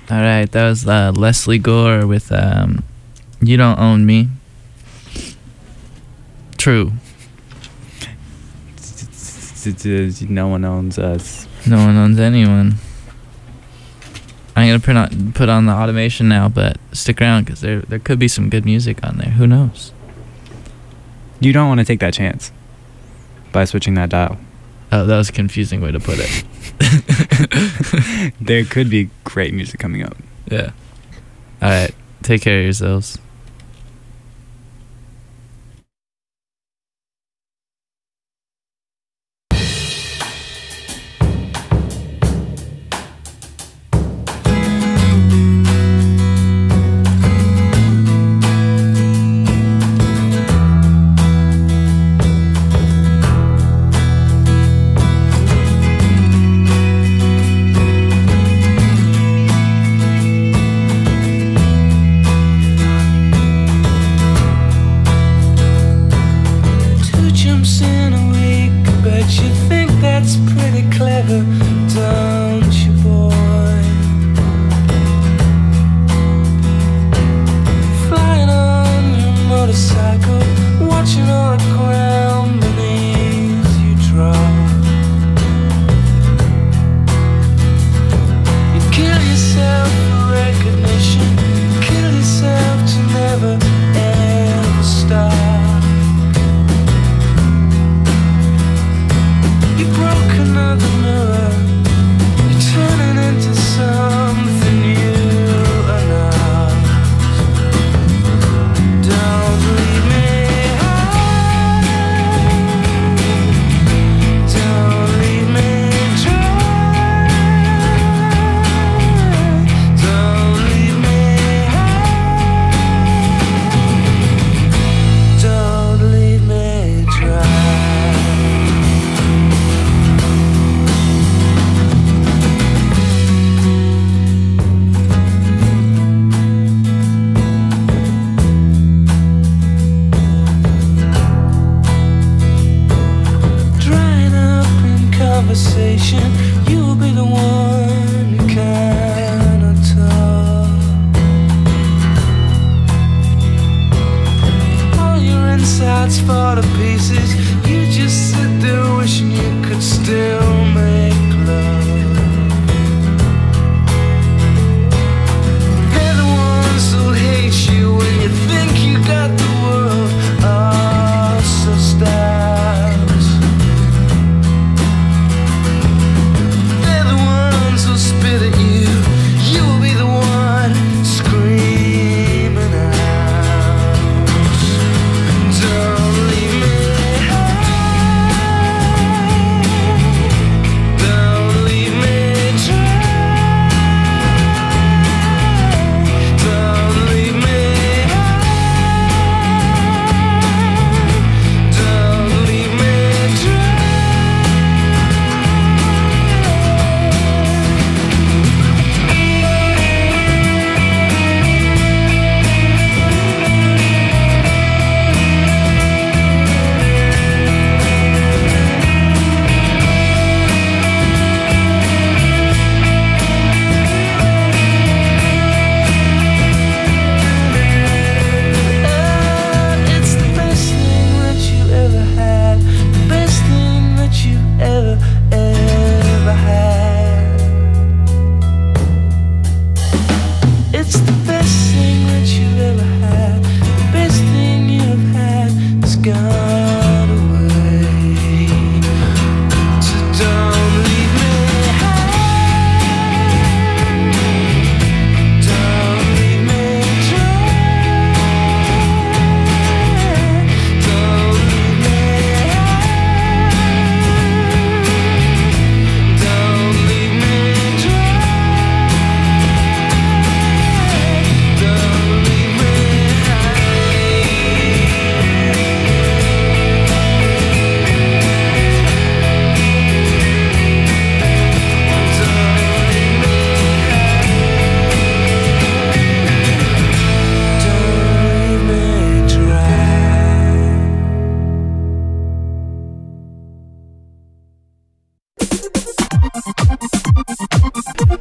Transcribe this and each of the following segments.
All right, that was Leslie Gore with "You Don't Own Me." True. No one owns us. No one owns anyone. I'm gonna put on the automation now, but stick around because there could be some good music on there. Who knows? You don't want to take that chance by switching that dial. Oh, that was a confusing way to put it. There could be great music coming up. Yeah. All right. Take care of yourselves.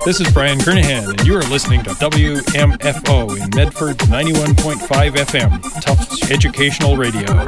This is Brian Kernahan, and you are listening to WMFO in Medford 91.5 FM, Tufts Educational Radio.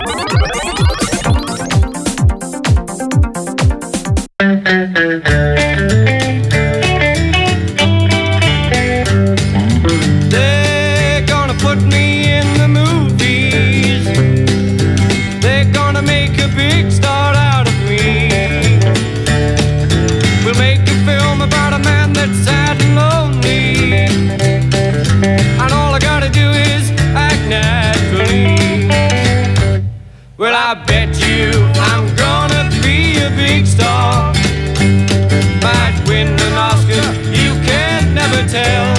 They're gonna put me in the movies. They're gonna make a big star out of me. We'll make a film about a man that's sad and lonely, and all I gotta do is act naturally. Well, I bet you I'm gonna be a big star. Might win an Oscar, you can never tell.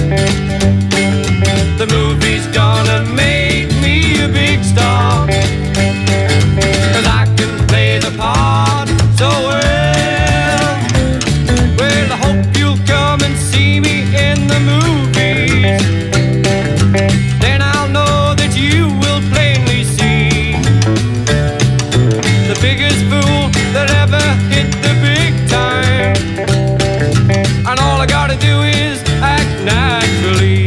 The movie's gonna make me a big star, 'cause I can play the part so well. Well, I hope you'll come and see me in the movies. Then I'll know that you will plainly see the biggest fool that ever hit the big time. And all I gotta do is act naturally.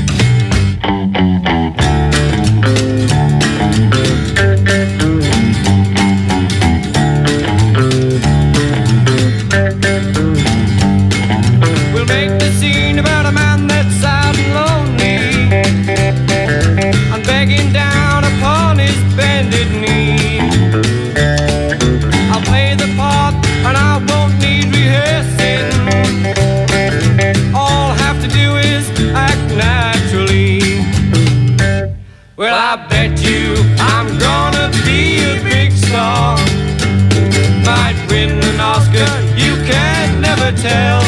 We'll make the scene about a man that's sad and lonely, and begging down upon his bended knee. I'll play the part and I won't need rehearsing. All I have to do is act naturally. Well, I bet you I'm gonna be a big star. Might win an Oscar, you can never tell.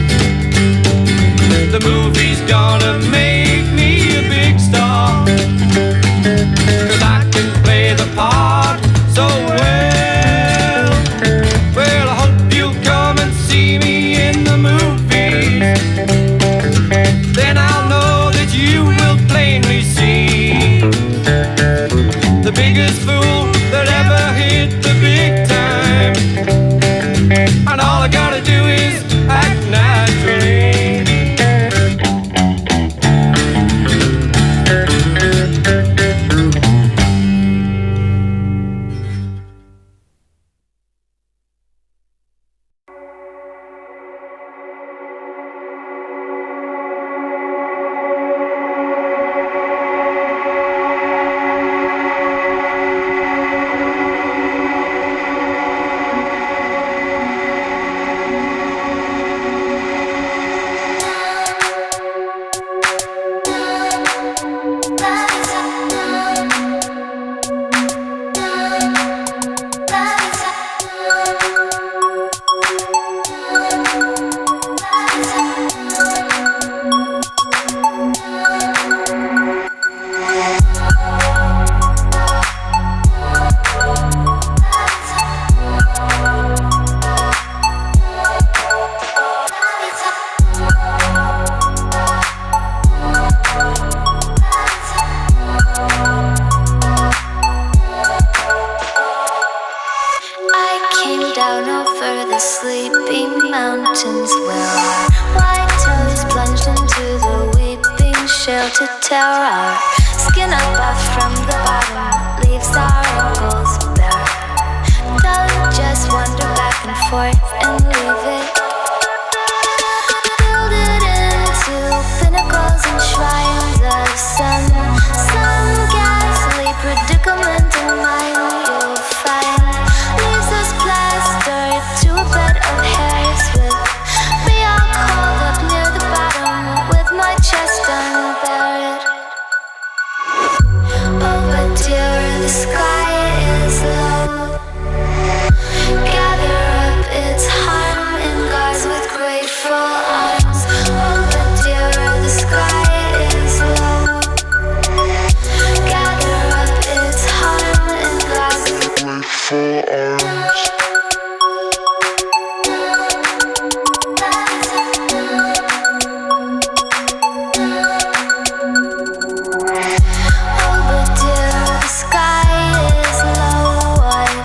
The movie's gonna make me a big star, 'cause I can play the part so well. Well, I hope you'll come and see me in the movies. Then I'll know that you will plainly see the biggest fool that ever hit the big time. And all I gotta do is act naturally.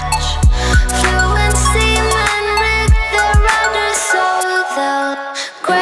Great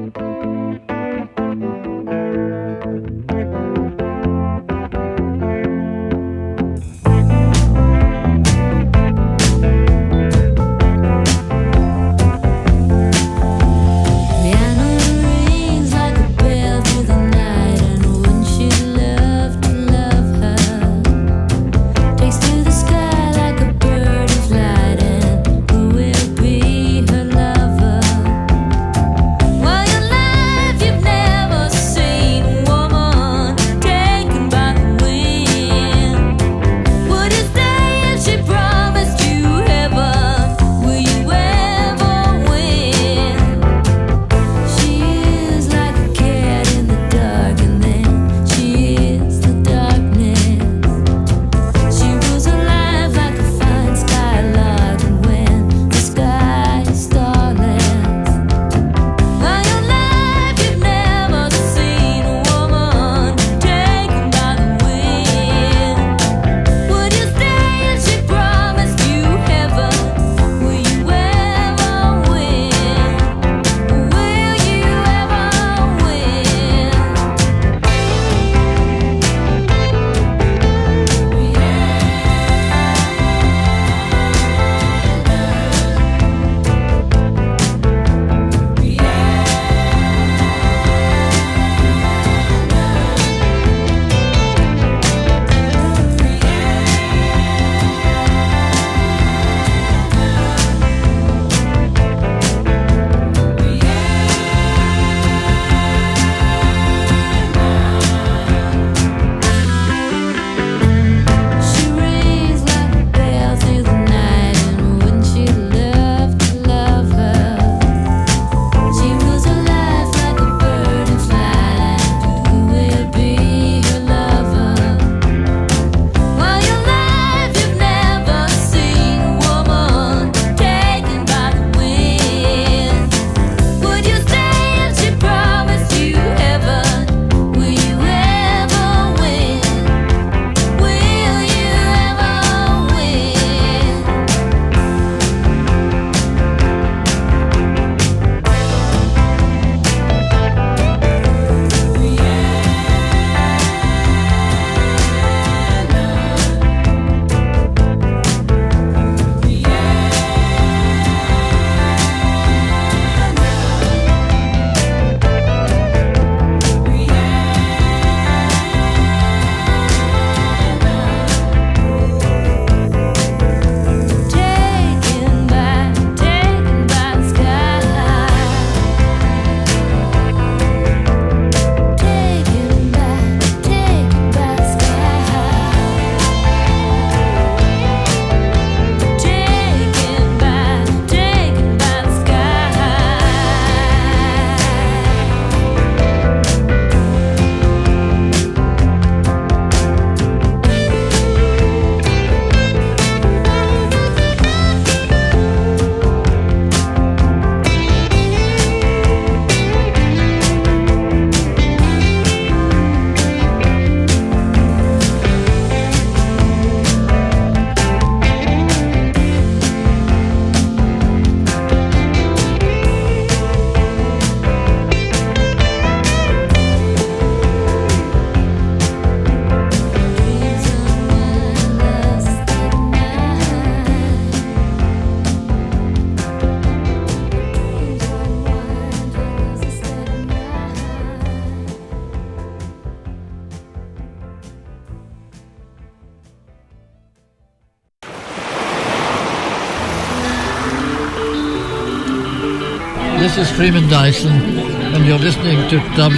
This is Freeman Dyson, and you're listening to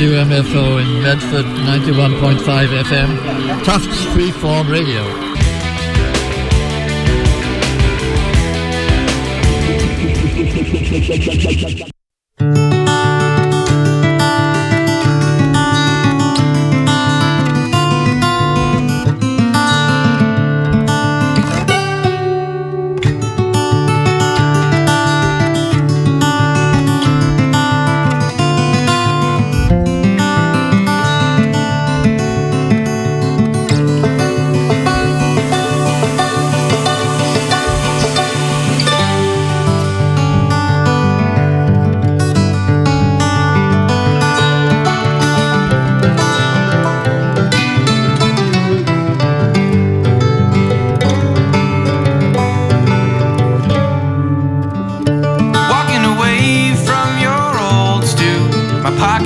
WMFO in Medford 91.5 FM, Tufts Freeform Radio.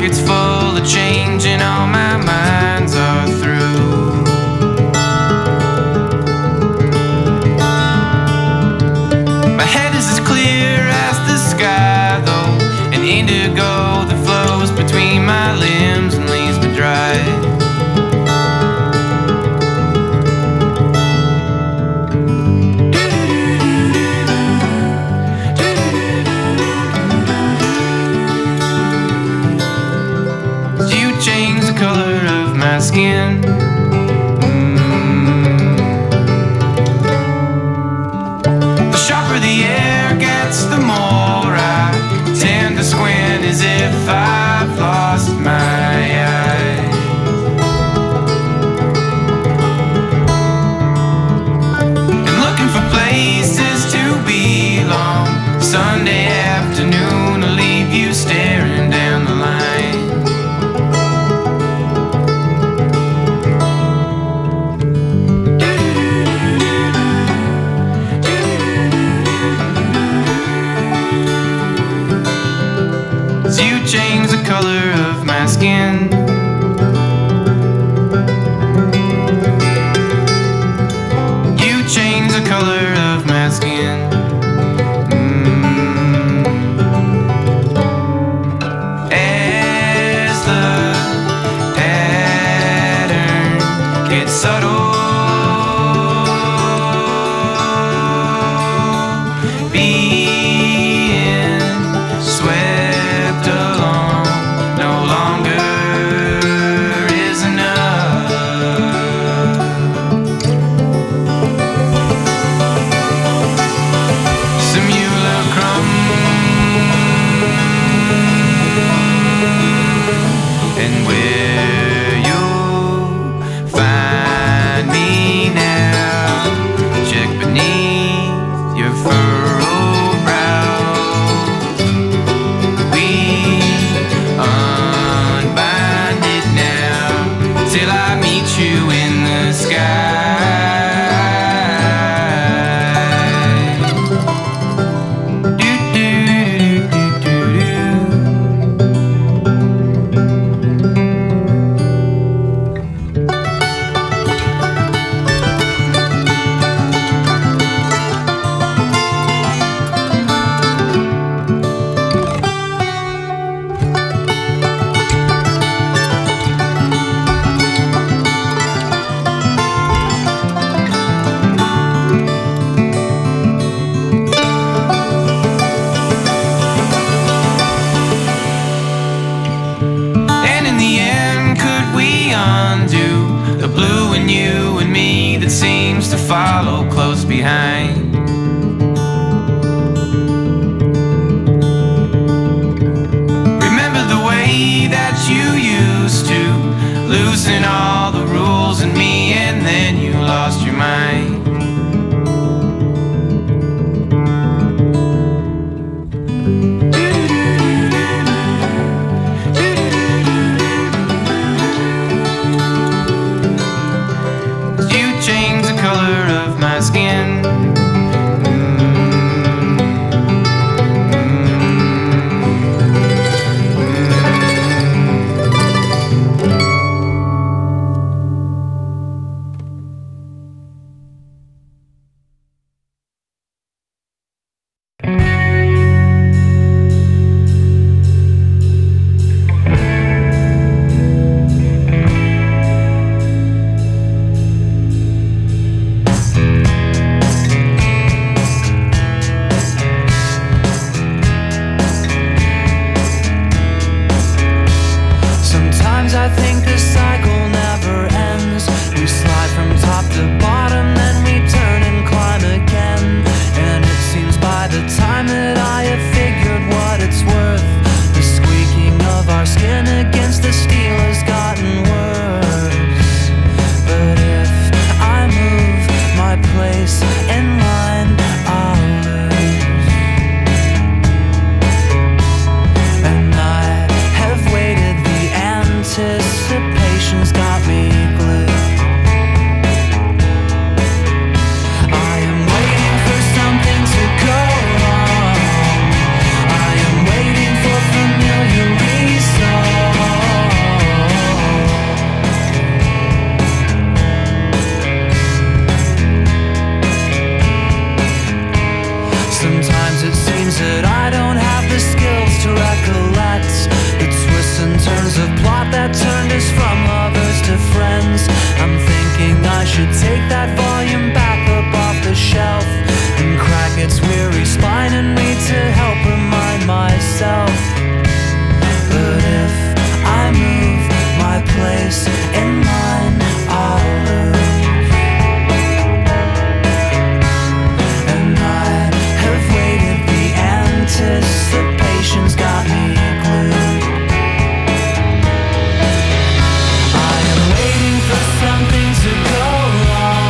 pockets full of change and all my minds are through. My head is as clear as the sky though, an indigo that flows between my limbs and leaves me dry. Color of my skin. The sharper the air gets, the more I tend to squint as if I've lost my eye. And looking for places to belong. Sunday afternoon will leave you staring down the line. Change the color of my skin. You change the color of my skin. As the pattern gets subtle, being swept along no longer is enough. Simulacrum, and where you'll find me now, check beneath your furrowed brow. Unbind it now till I meet you in the sky. Do, do, do, do, undo the blue in you and me that seems to follow close behind. Remember the way that you used to loosen all the rules in me and then you lost your mind. Change the color of my skin. plots, the twists and turns of plot that turned us from lovers to friends. I'm thinking I should take that volume back up off the shelf and crack its weary spine and read to help remind myself. But if I move my place in line, I'll lose. And I have waited, the anticipation's got me glued. I am waiting for something to go wrong.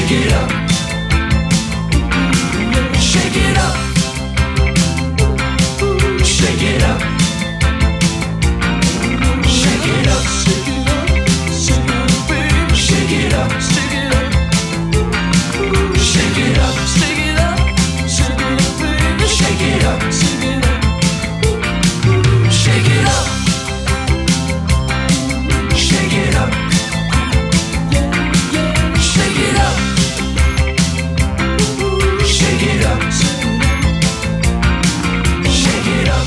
Shake it up. Shake it up. Shake it up. Shake it up. Shake it up. Shake it up. Shake it up. Shake it up. Shake it up. Shake it up. Shake it up. Shake it up. Shake it up. Shake it up.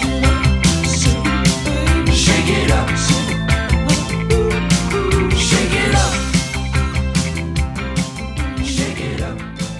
Shake it up. Shake it up. Shake it up.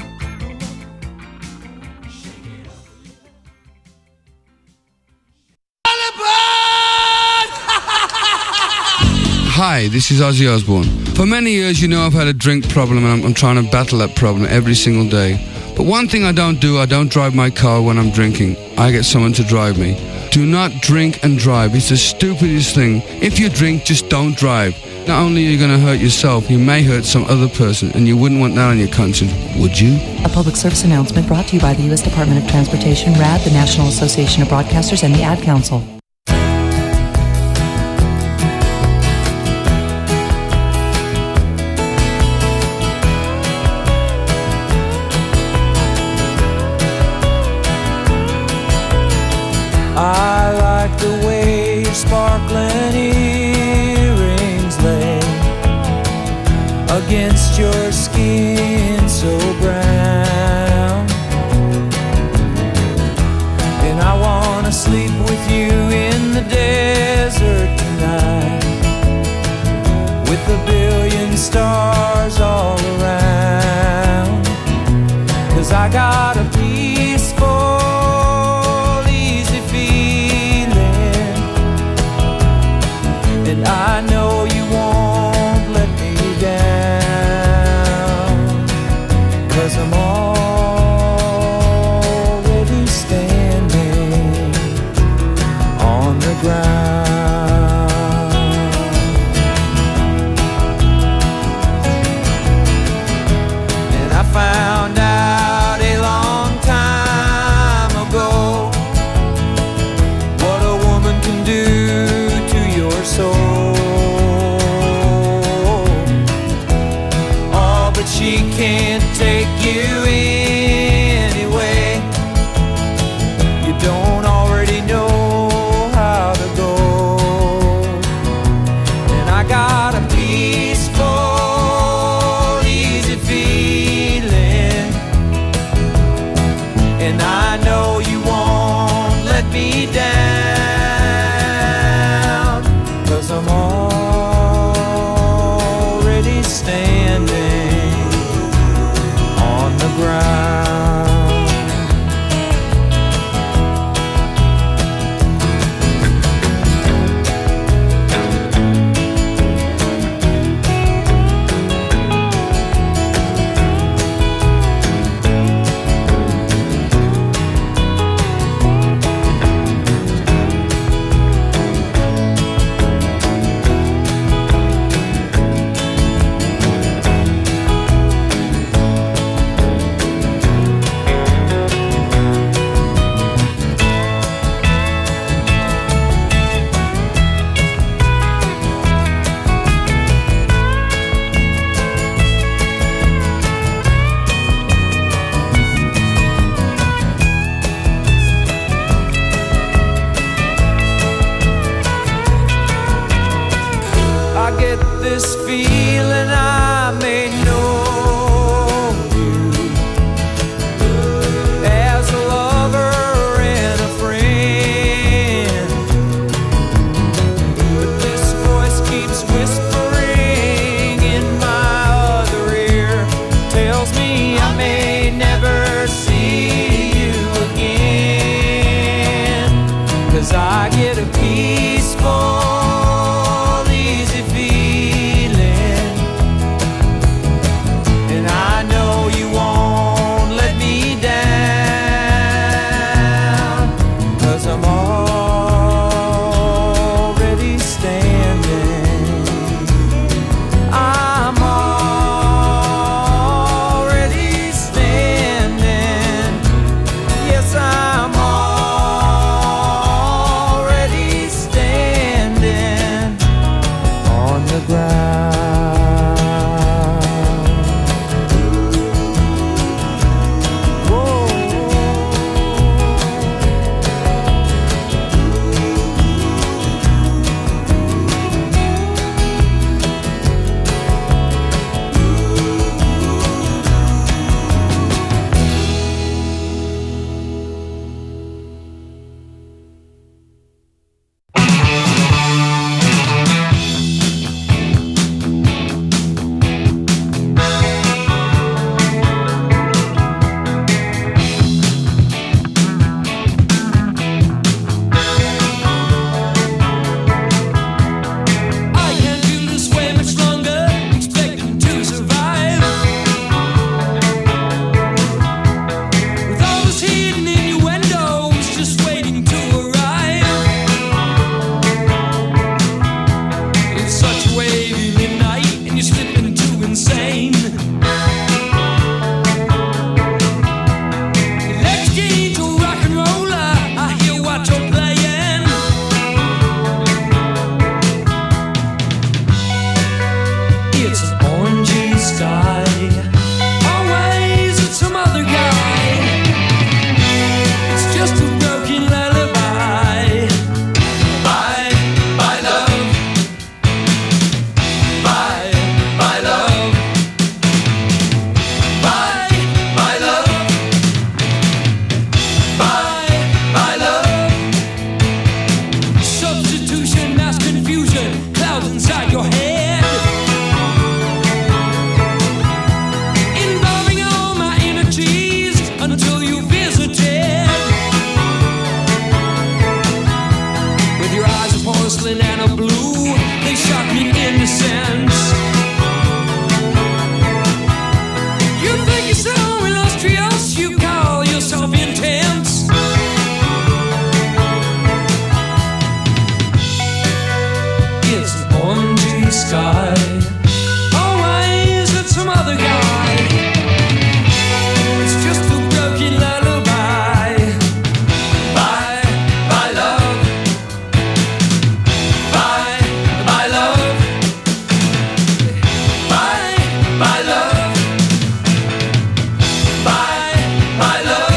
Hi, this is Ozzy Osbourne. For many years, you know I've had a drink problem and I'm trying to battle that problem every single day. But one thing I don't do, I don't drive my car when I'm drinking. I get someone to drive me. Do not drink and drive. It's the stupidest thing. If you drink, just don't drive. Not only are you going to hurt yourself, you may hurt some other person, and you wouldn't want that on your conscience, would you? A public service announcement brought to you by the U.S. Department of Transportation, RAD, the National Association of Broadcasters, and the Ad Council. I like the way your sparkling earrings lay against your skin so brown. And I wanna sleep with you in the desert tonight, with a billion stars all around. 'Cause I got a peaceful, and I know you won't let me down, 'cause I'm already standing on the ground. And I found out a long time ago what a woman can do to your soul. She can't take you anyway. You don't already know how to go. And I got a peaceful, easy feeling, and I know you won't let me down, 'cause I'm already standing on the ground. by love. By love.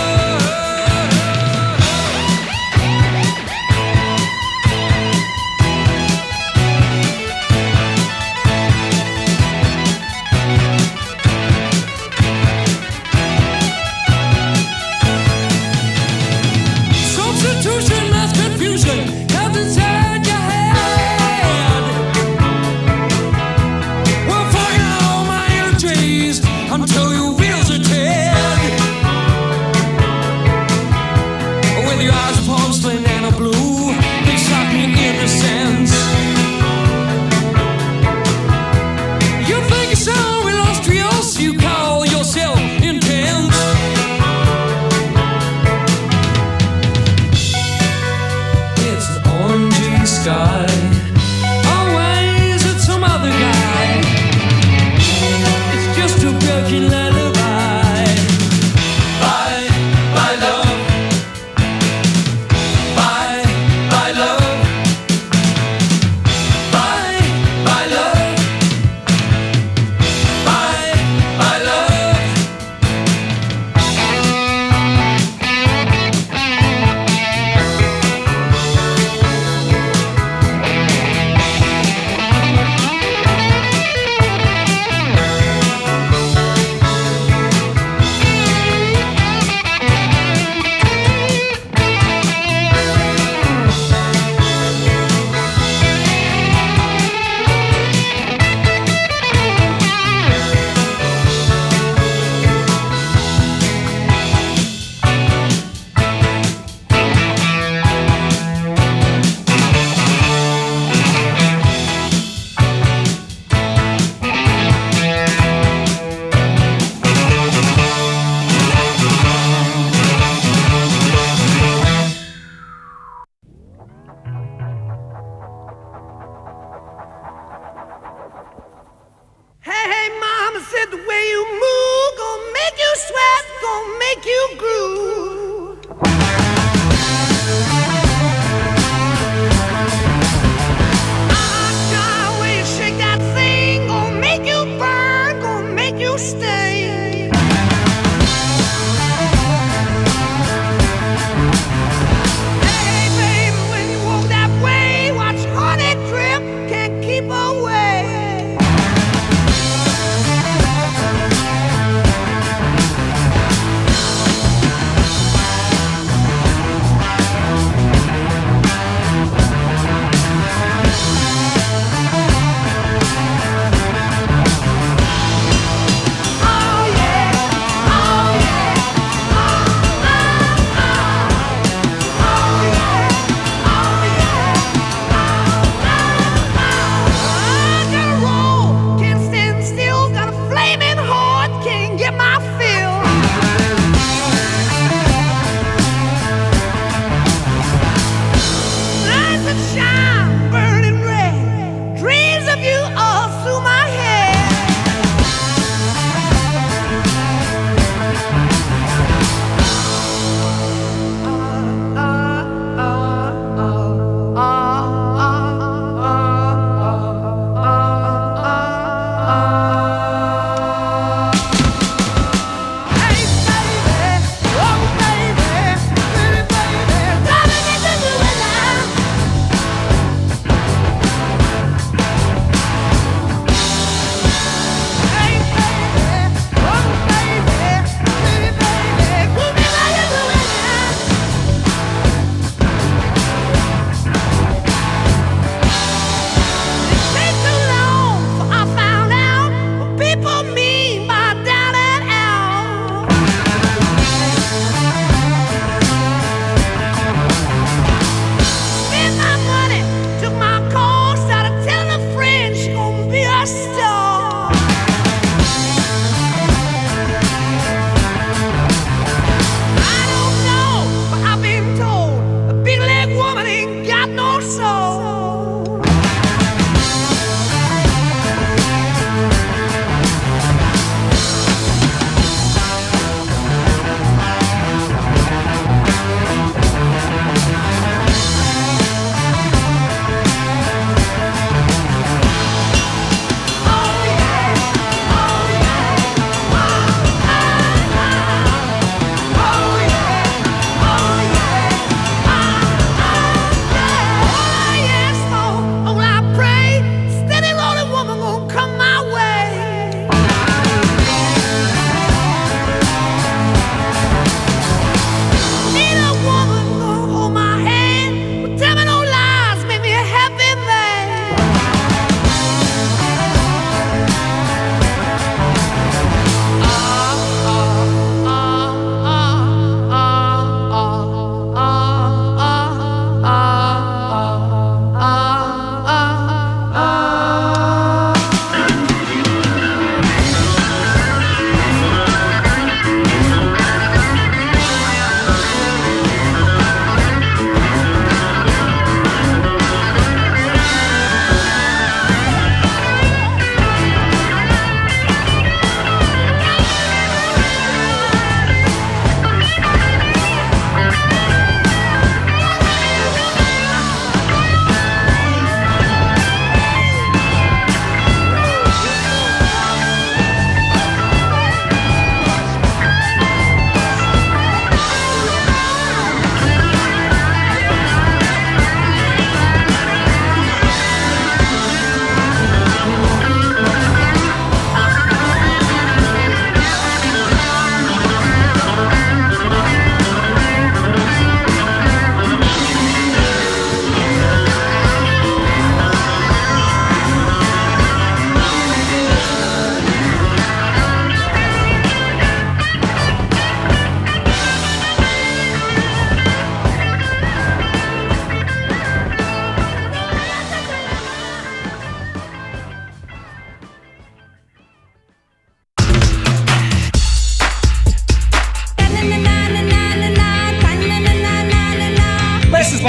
Substitution, mass confusion comes inside your head. We'll fire all my energies until your wheels are dead. With your eyes porcelain and a blue, they shock me innocence. You think you're so illustrious, you call yourself intense. It's an orangey sky. Always it's some other guy. It's just a broken lullaby. By love. By love. By love. By love. Hey, mama said the way you move gonna make you sweat, gonna make you groove. The way you shake that thing gonna make you burn, gonna make you stay. Hey, baby, when you walk that way, watch honey drip, can't keep away.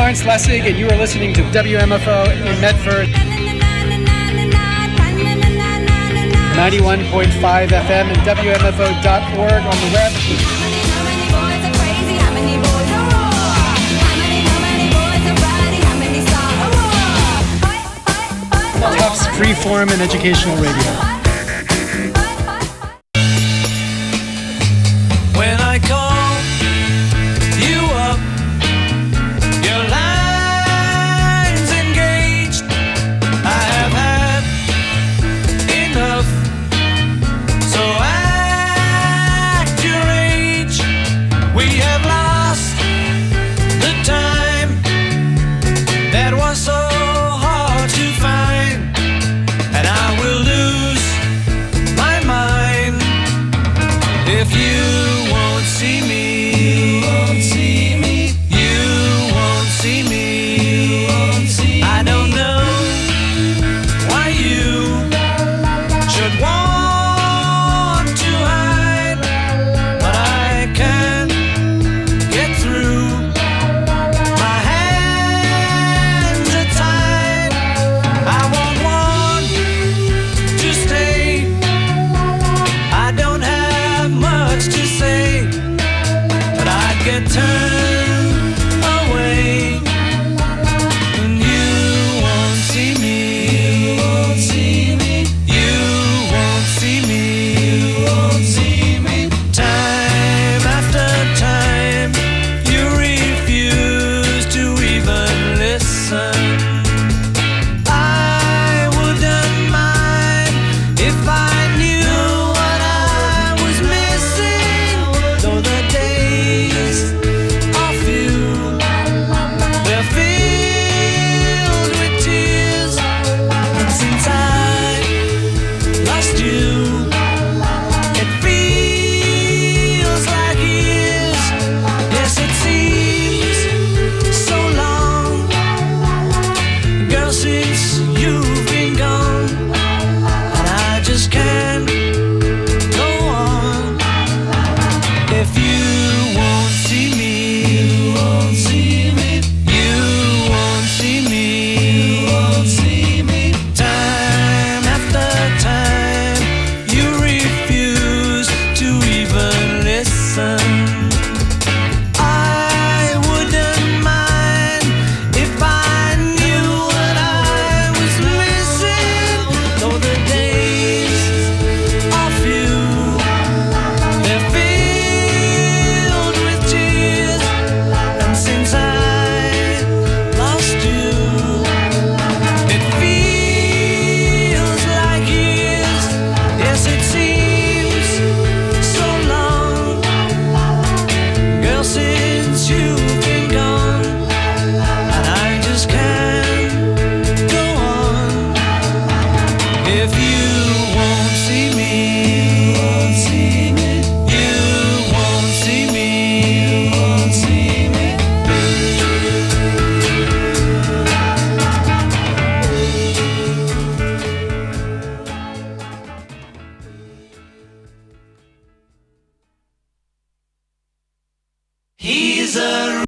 Lawrence Lessig, and you are listening to WMFO in Medford. 91.5 FM and WMFO.org on the web. Tufts Freeform and Educational Radio. When I call you up, your line's engaged. I have had enough, so act your age. We have lost the time that was so hard to find, and I will lose my mind if you won't see me. You won't see me. You won't see me. You won't see me. I don't know why you should want to hide, but I can't get through. My hands are tied. I won't want to stay. I don't have much to say, but I'd get turned away, and you won't see me. You won't see me. You won't see me. You won't see me. Time after time, you refuse to even listen. I wouldn't mind if I knew what I was missing, though the days are few, they're filled with tears, and since I lost you, it feels like years. Yes, it seems so long, girl, since you've been gone, and I just can't go on. If you won't see me, you won't see me. You won't see me. You won't see me. Time after time, you refuse to even listen. I wouldn't mind if I knew what I was missing, though the days are few, they're filled with tears, and since I lost you, it feels like years. Yes, it seems so long, girl, since you've been gone, and I just can't go on. If you won't see me, you won't see me. You won't see me. You won't see me. He's a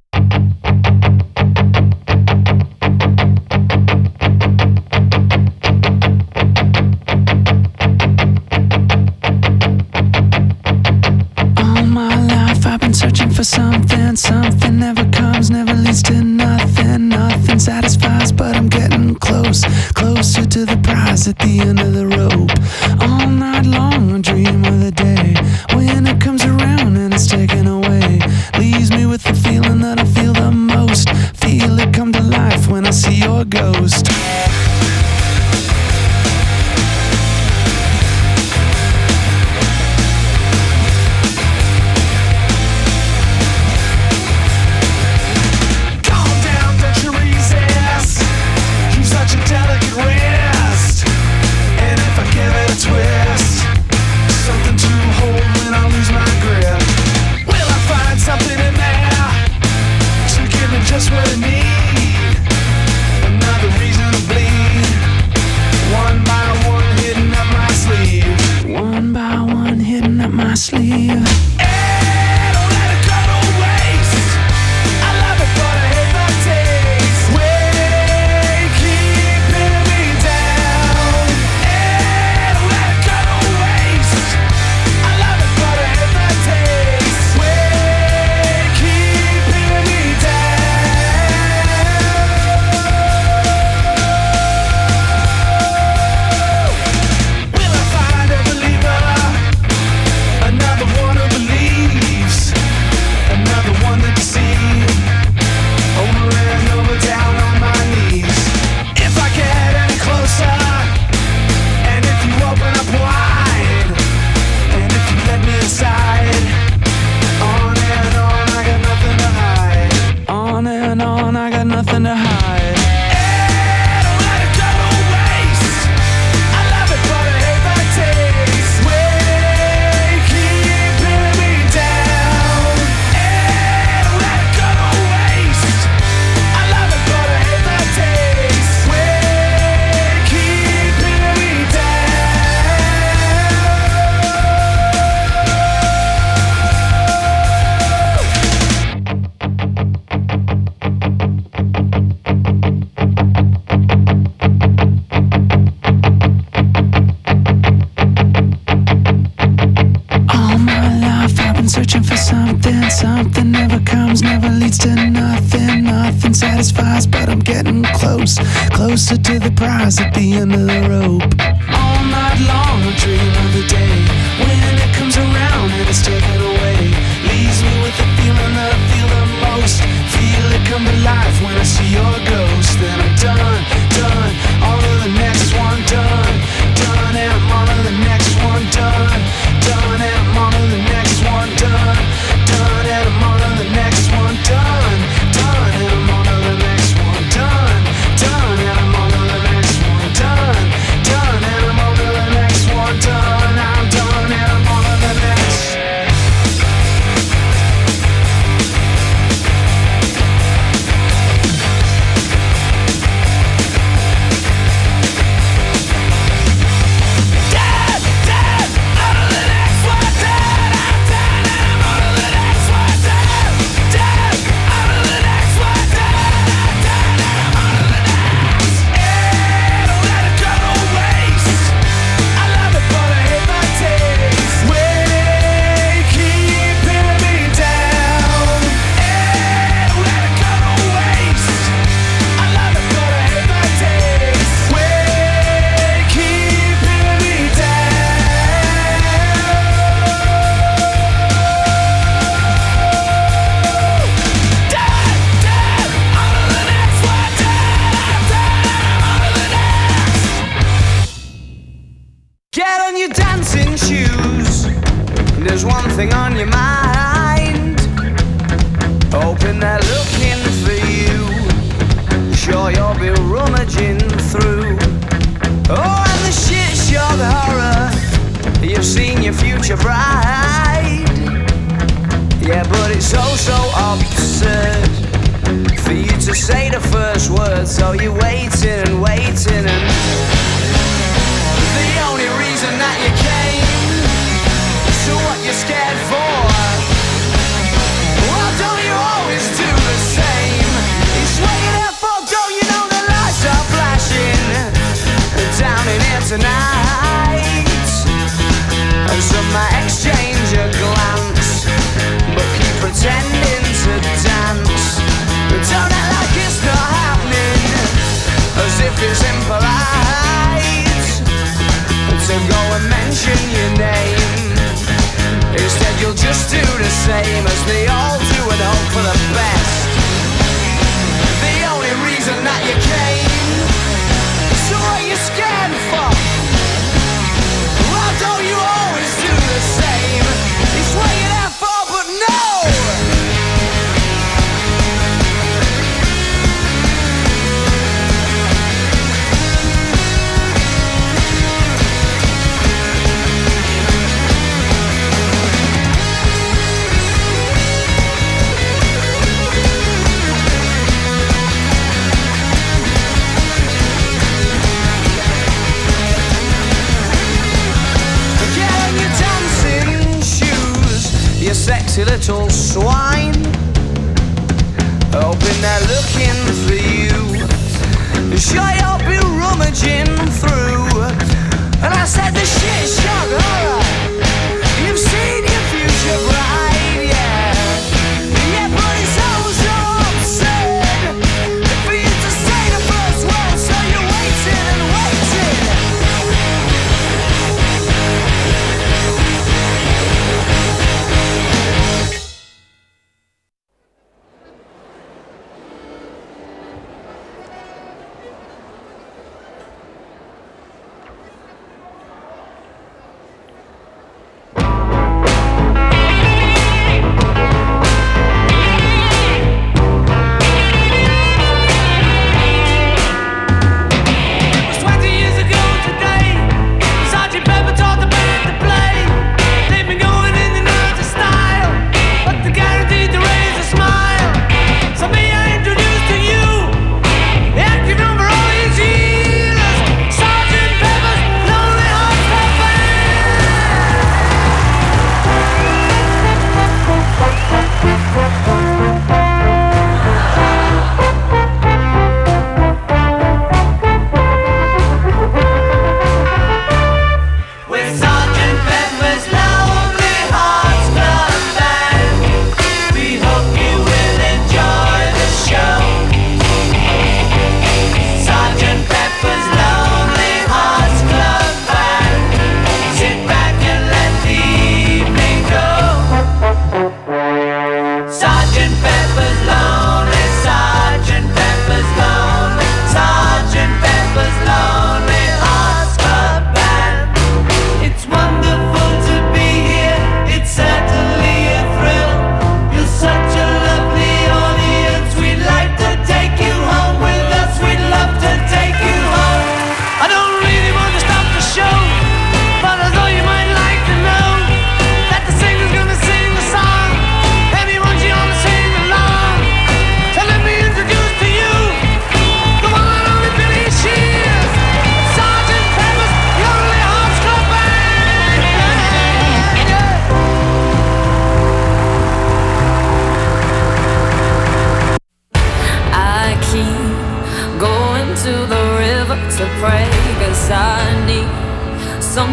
All my life I've been searching for something. Something never comes, never leads to nothing. Nothing satisfies, but I'm getting close, closer to the prize at the end of the rope. All night long I dream of the day when it comes around and it's taken away. Leaves me with the feeling that I feel the most. Feel it come to life when I see your ghost. Calm down, don't you resist. You're such a delicate wrist, and if I give it a twist, something to hold when I lose my grip. Will I find something in there to give me just what I need? Another reason to bleed. One by one hidden up my sleeve. One by one hidden up my sleeve. Hey, don't let it go to waste. I love it, but I hate the taste. as fast, but I'm getting close, closer to the prize at the end of the rope. All night long I dream of the day when it comes around and it's taken away. Leaves me with the feeling that I feel the most. Feel it come to life when I see your ghost. Then I'm done, done, on to the next one, done, done, and I'm on to the next one, done, done, and I'm on to the next one, done, done, and I'm on to the next one, done, done, and I'm on to the next one, done, done, and I'm on to the next one, done, done, and I'm on to the next one, done, I'm done, and I'm on to the next. Get on your dancing shoes. There's one thing on your mind. Hoping they're looking for you. Sure you'll be rummaging through. Oh, and the shit shock horror. You've seen your future bride. Yeah, but it's oh so absurd for you to say the first word. So you're waiting and waiting and the only reason that you came, so what you're scared for? Well, don't you always do the same? It's what you're there for, don't you know the lights are flashing down in here tonight? And some might exchange a glance, but keep pretending to dance. But don't act like it's not happening, as if it's impolite to go and mention your name. Instead you'll just do the same as they all do and hope for the best. The only reason that you came, so what you scared for? Well, don't you always do the same? It's what you're there for, but no! Sexy little swine, hoping they're looking for you. Sure you'll be rummaging through. And I said the shit shock horror. You've seen your future bride, yeah. Yeah, but it's oh so absurd for you to say the first word. So you're waiting and waiting.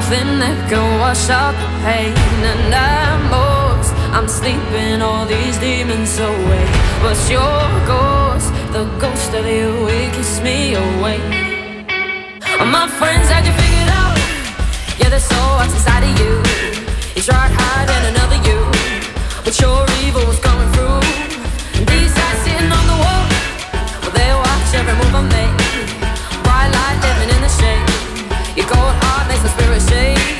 something that can wash out the pain. And I'm sleeping all these demons away. What's your ghost? The ghost of you, it keeps me awake. All my friends had you figured out. Yeah, there's so much inside of you. You tried hiding another you, but your evil was coming through. And these guys sitting on the wall, well, they watch every move I make. Bright light living in the shade. Your cold heart makes my spirit shake.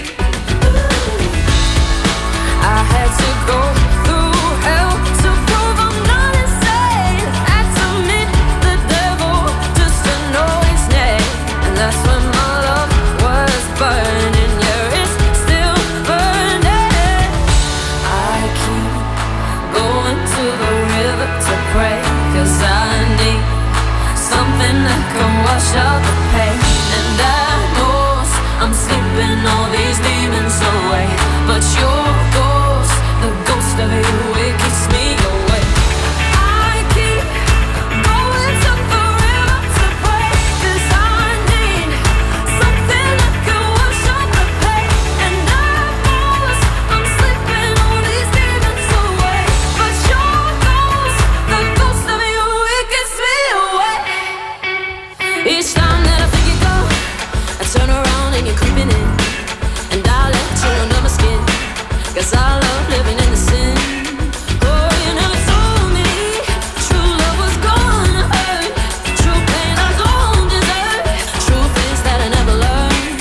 I had to go through hell to prove I'm not insane. Had to meet the devil just to know his name. And that's when my love was burning. Yeah, it's still burning. I keep going to the river to pray, 'cause I need something that can wash out the pain. And I know I'm sleeping all these demons away, but your ghost, the ghost of you, it keeps me awake. I keep going to the river to pray, 'cause I need something that can wash out the pain. And I know I'm sleeping all these demons away, but your ghost, the ghost of you, it keeps me awake. Each time that I think you go, I turn around and you're creeping in, and I let you under my skin, 'cause I love living in the sin. Oh, you never told me true love was gonna hurt, true pain I don't deserve, truth is that I never learned.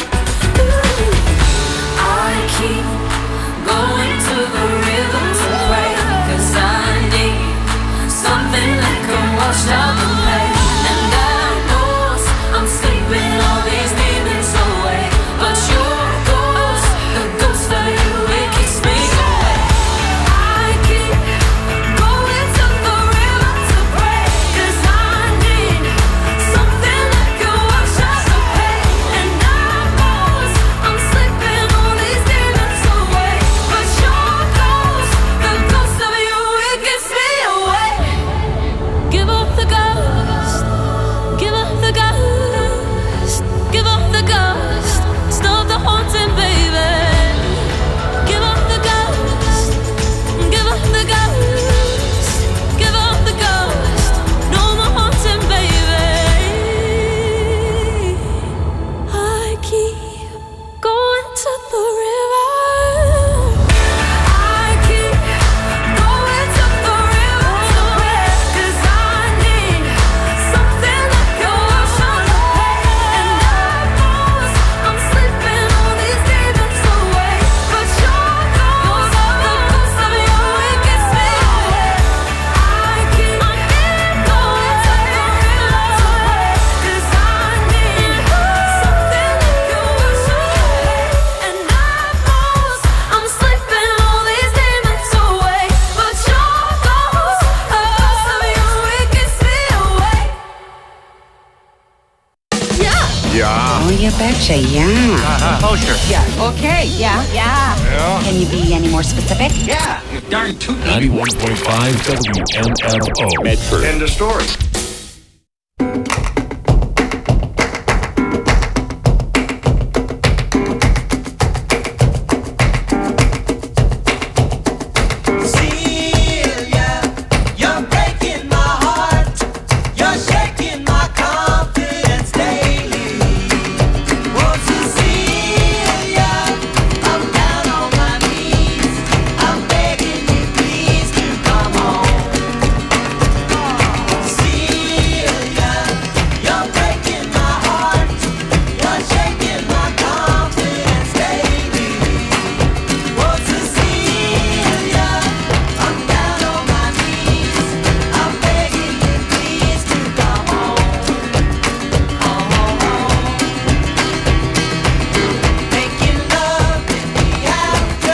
Ooh, I keep going to the river to pray, 'cause I need something that can wash out the pain. And I know I'm sleeping all these demons away, but your ghost, the ghost of you, it keeps me awake. I keep going to the river to pray, 'cause I need something that can wash out the pain. And I know I'm sleeping all these demons away, but your ghost, the ghost of you, it keeps me awake. Give up the ghost, give up the ghost, give up the ghost, stop the haunting, baby. Give up the ghost, give up the ghost, give up the ghost, no more haunting, baby. I keep going to the river. I keep going to the river to pray, 'cause I need something that can wash out the pain. And I know I'm sleeping all these demons away, but your ghost, the ghost of you, it keeps me awake. I keep going to the river to pray, 'cause I need something that can wash out the pain. And I know I'm sleeping all these demons away, but your ghost, the ghost of you, it keeps me awake. Yeah. Oh, you betcha, yeah. Oh, sure. Yeah. Okay, yeah. Yeah. Can you be any more specific? Yeah. You're darn tootin'. 91.5 WMFO. Medford. End of story.